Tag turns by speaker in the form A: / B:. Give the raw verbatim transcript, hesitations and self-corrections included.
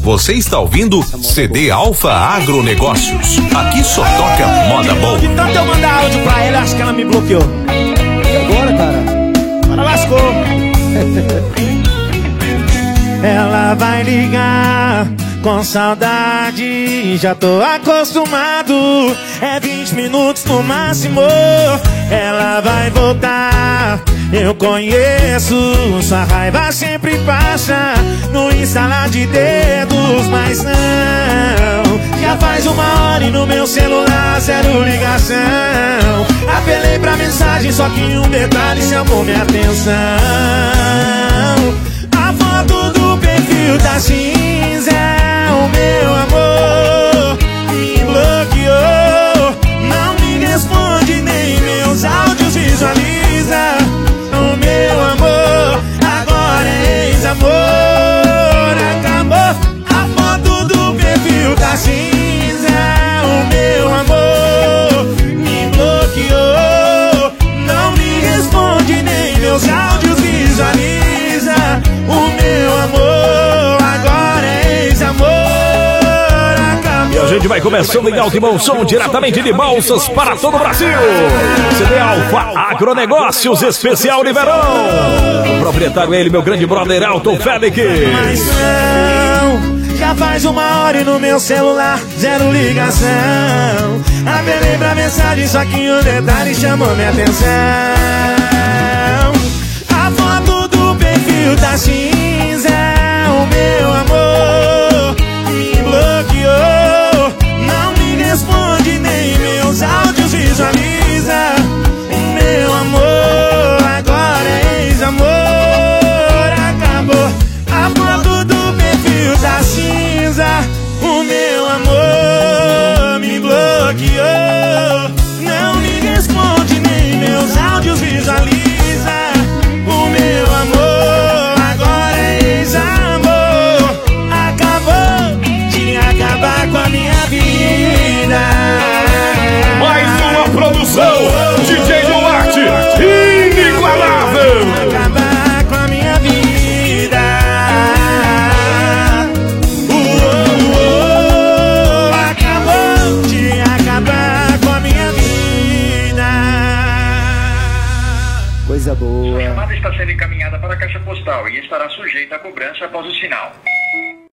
A: Você está ouvindo C D Alfa Agronegócios. Aqui só toca moda boa.
B: De tanto eu mandar áudio pra ela, acho que ela me bloqueou.
C: E agora, cara?
B: Ela lascou. Ela vai ligar com saudade, já tô acostumado. É vinte minutos no máximo. Ela vai voltar, eu conheço. Sua raiva sempre passa no instalar de dedos. Mas não, já faz uma hora e no meu celular zero ligação. Apelei pra mensagem, só que um detalhe chamou minha atenção. A foto do perfil tá cinza. O meu amor me bloqueou. Não me responde, nem meus áudios visualiza. O meu amor agora é ex-amor. Acabou. A foto do perfil tá cinza. O meu amor me bloqueou. Não me responde, nem meus áudios visualiza. O meu amor agora é ex-amor.
D: E a gente vai começando em alto e bom som, diretamente de Balsas para todo o Brasil. C D Alfa Agronegócios Especial de Verão. O proprietário é ele, meu grande brother Alton Félix.
B: Mas não, já faz uma hora e no meu celular zero ligação. Apelei pra mensagem, só que um detalhe chamou minha atenção. A foto do perfil tá cinza. O meu amor me bloqueou. Não me responde, nem meus áudios visualiza. Meu amor agora é ex-amor. Acabou. A foto do perfil tá cinza. O meu amor me bloqueou. Não me responde, nem meus áudios visualiza. O meu amor agora é ex-amor. Acabou de acabar com a minha vida.
D: Mais uma produção, D J Duarte, inigualável.
B: Acabar com a minha vida. Uh, uh, uh, acabou de acabar com a minha vida.
C: Coisa boa.
E: Sua chamada está sendo encaminhada para a caixa postal e estará sujeita a cobrança após o sinal.